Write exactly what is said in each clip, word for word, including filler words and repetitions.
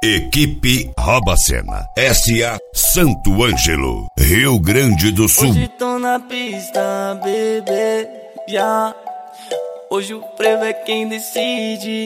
Equipe Robacena, S A Santo Ângelo, Rio Grande do Sul. Hoje tô na pista, bebê, já. Hoje o frevo é quem decide.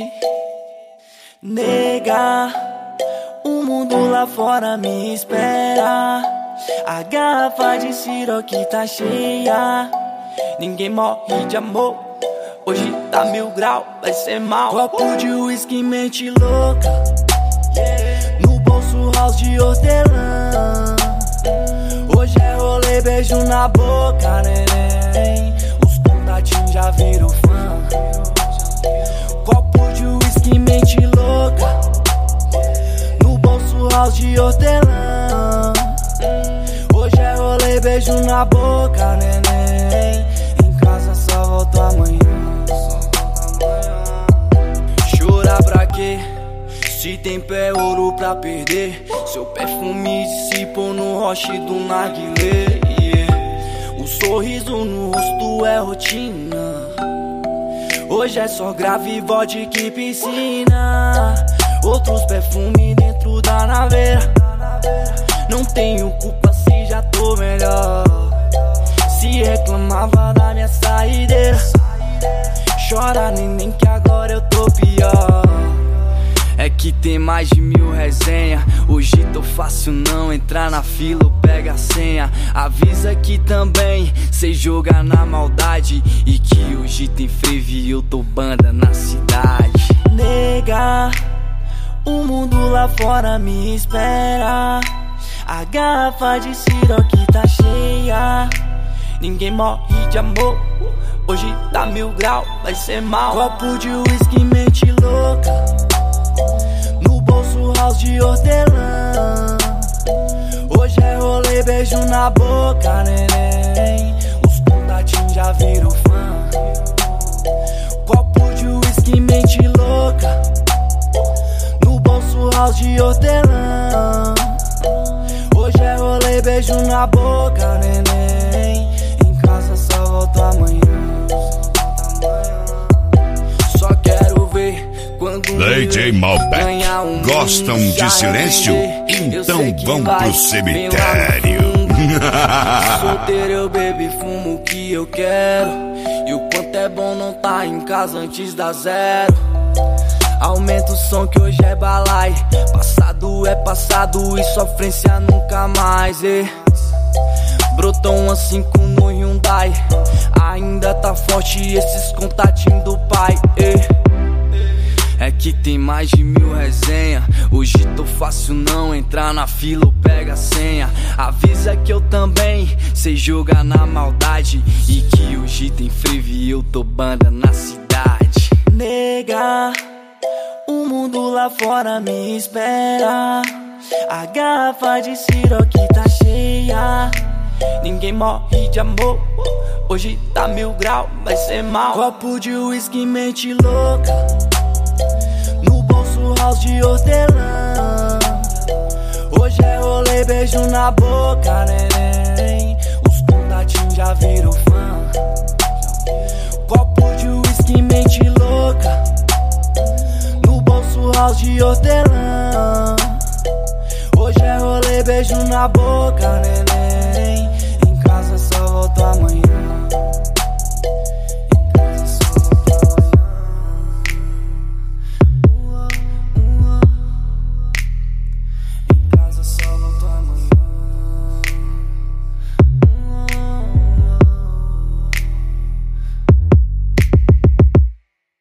Nega, o mundo lá fora me espera. A garrafa de siroque tá cheia. Ninguém morre de amor. Hoje tá mil grau, vai ser mal. Copo de uísque, mente louca. No bolso, house de hortelã. Hoje é rolê, beijo na boca, neném. Os contatinhos já viram fã. Copo de uísque, mente louca. No bolso, house de hortelã. Hoje é rolê, beijo na boca, neném. Em casa só volto amanhã. Chorar pra quê? Se tempo é ouro pra perder. Seu perfume dissipou no roche do narguilé, yeah. O sorriso no rosto é rotina. Hoje é só grave, vodka e piscina. Outros perfumes dentro da naveira. Não tenho culpa se já tô melhor. Se reclamava da minha saideira. Chora, neném, que agora eu tô pior. É que tem mais de mil resenha. Hoje tô fácil não entrar na fila ou pega a senha. Avisa que também cê joga na maldade. E que hoje tem frevo e eu tô banda na cidade. Nega, o mundo lá fora me espera. A garrafa de siroque tá cheia. Ninguém morre de amor. Hoje tá mil grau, vai ser mal. Copo de uísque, mente louca. No bolso, house de hortelã. Hoje é rolê, beijo na boca, neném. Os contatinhos já viram fã. Copo de uísque, mente louca. No bolso, house de hortelã. Hoje é rolê, beijo na boca, neném. Em casa só volto amanhã. Só quero ver quando D J Malbec, um gostam de silêncio? Então vão pro cemitério. Solteiro eu bebo e fumo o que eu quero. E o quanto é bom não tá em casa antes da zero. Aumenta o som que hoje é balai. Passado é passado e sofrência nunca mais, eh. Brotou um A cinco no Hyundai. Ainda tá forte esses contatinhos do pai, eh. É que tem mais de mil resenha. Hoje tô fácil não entrar na fila ou pega a senha. Avisa que eu também sei jogar na maldade. E que hoje tem frevo e eu tô banda na cidade. Nega, o mundo lá fora me espera. A garrafa de siroque tá cheia. Ninguém morre de amor. Hoje tá mil grau, vai ser mal. Copo de uísque, mente louca. No bolso, house de hortelã. Hoje é rolê, beijo na boca, neném. Os contatinhos já viram fã. Copo de uísque, mente louca. No bolso, house de hortelã. Hoje é rolê, beijo na boca, neném. Em casa só volto amanhã.